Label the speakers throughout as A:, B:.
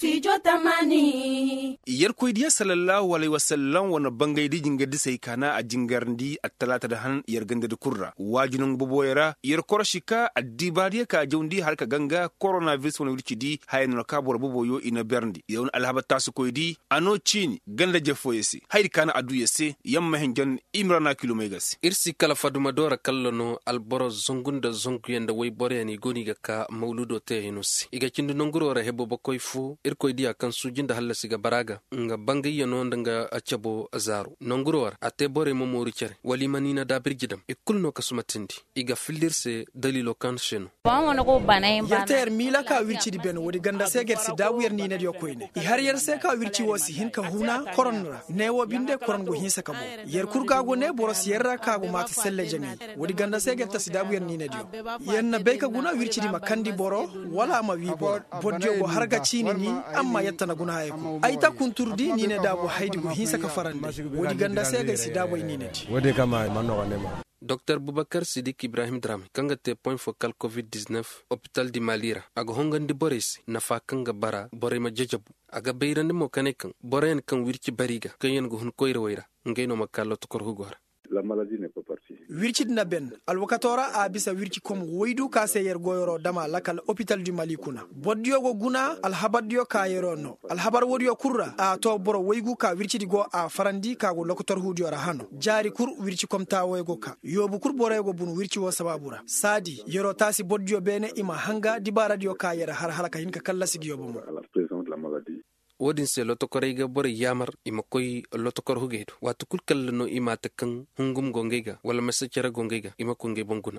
A: Studio Tamani.
B: Iyar koydiya sallallahu alaihi wasallam wana bangay di jinga di sai kana a jingarndi a talata da han iyar ganda da kurra wajinun boboyera iyar korashika a dibadiya ka jawndi har ka ganga coronavirus wani wurci di hayno ka bor boboyo ina berndi yawun alhaba tasu koydi ano chini ganda jefoyesi haydi kana adu yese yamma henjan imrana kilomegas
C: irsi kala faduma dora kallono alboro zongunda zonguyenda way boreni goni ga ka mauludo te hinusi iga cindu nongurora hebo bokoy fu irkoydi akan sujinda halla siga baraga nga bangi yano ndanga achabo azaru nonguror ate bore mo mori cere wali manina da birgidam ikulno kasumatindi iga fildirse dalilo kan sheno
D: wangono ko banay
E: yerter mila ka wirci di ben wodi ganda seger si dawyer ni ne koyne i har yer se ka wirci wosi hinka huna koronra ne wo binde korongo hinsa kabo yer kurga go ne boros yerra ka go mata selle jami wodi ganda seger ta si dawyer ni ne yenna be ka guna wirci di makandi boro wala ma wi boro bodjo go harga chini ni amma yattana guna hayko aita kunturdi ni ne dabo haydi go hinsa ka farande wodi ganda seger si dabo ni ne
F: wodi kama manno wanema
C: Dr. Boubacar Sidik Ibrahim Drame kanga te point focal COVID-19 hôpital di Malira aga hongandi boris nafa kanga bara bore ma jajabu aga beyrande mo kanekan boren kan wirci bariga kayen go hun koyra wayra ngeyno makallo to kor hugor
G: la maladie n'est pas partie
E: wirci dina ben alwakatora a bisa wirci kom woydu ka se yer goyoro dama lakal hôpital du Malikuna boddio go guna alhabaddio ka yerono alhabar wodiyo kurra a to boro woygu ka wirci di go a farandi ka go lokotor hudio rahano jari kur wirci kom ta woygo ka yobu kur borego bun wirci wo sababura sadi yero tasi boddio bene ima hanga di baradio ka yera har halaka hinka kala sigiyo bomo
C: wodin se lotokoreyga bore yamar ima koy lotokor hugeedu watu kulkal no ima takan hungum gongega wala mesachara gongega ima konge bonguna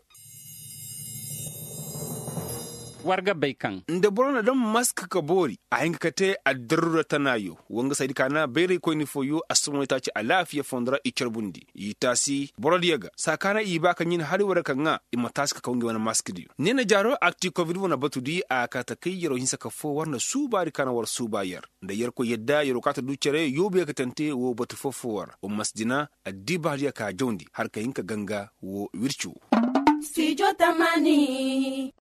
H: warga baikan
B: nda borona dan mask ka bori a hinga kate a darura tanayo wanga sai kana bere ko ni foyo asmo ta ci alafiya fondra ikerbundi yitasi borodiyaga sakana iba kan yin hari wara kanga ima taska ka wange wana mask di ne na jaro acti covid wona batudi a kata kai yaro hinsa ka fo warna subari kana war subayar da yar ko yedda yaro kata ducere yobe ka tante wo batu fofo war o masdina adibariya ka jondi har ka hinka ganga wo wirchu
A: Studio Tamani.